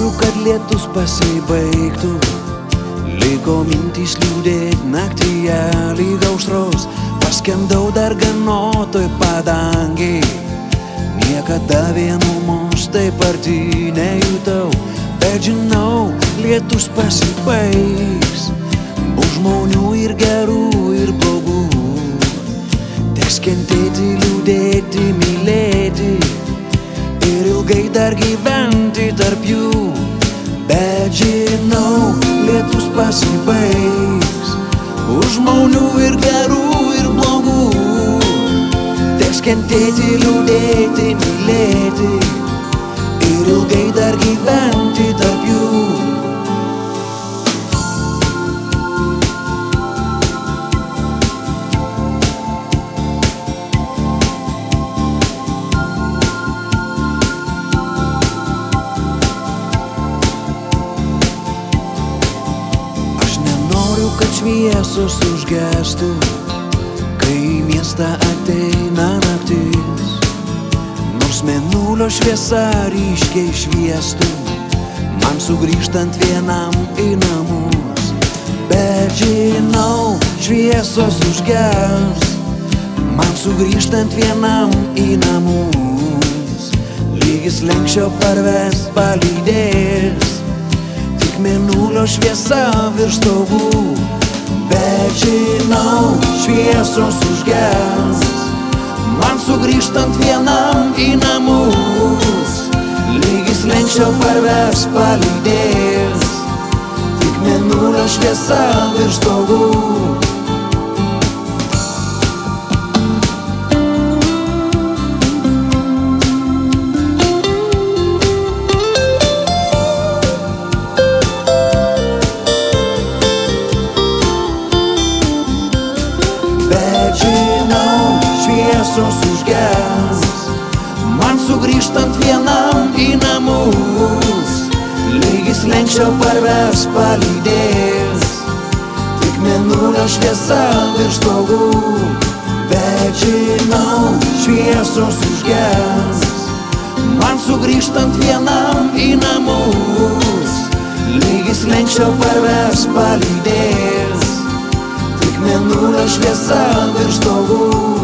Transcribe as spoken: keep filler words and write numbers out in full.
Nenoriu, kad lietus pasibaigtų, liko mintys liūdėt naktyje lyg aušros, paskendau dar ganotoj padangiai. Niekada vienumos taip arti nejutau, bet žinau, lietus pasibaigs. Bus žmonių ir gerų, ir blogų, teks kentėti, liūdėti, mylėti ir ilgai dar gyventi tarp jų. Bet žinau, lietus pasibaigs. Už žmonių ir gerų, ir blogų, teks kentėti, liūdėti, mylėti ir ilgai dar gyventi tarp jų. Kad šviesos užgestų, kai į miestą ateina naktis, nors mėnulio šviesa ryškiai šviestų, man sugrįžtant vienam į namus. Bet žinau, šviesos užges, man sugrįžtant vienam į namus. Lygis lenkščio parves palydės, tik mėnulio šviesa virš stogų. Bet žinau, šviesos užges, man sugrįžtant vienam į namus. Lygis lenkščio parves palydės, tik mėnulio šviesa virš stogų. Žinau, šviesos užges, man sugrįžtant vienam į namus. Lygis lenkščio parves palydės, tik mėnulio šviesa virš stogų. Bet žinau, šviesos užges, man sugrįžtant vienam į namus. Lygis lenkščio parves palydės, mėnulio šviesa virš stogų.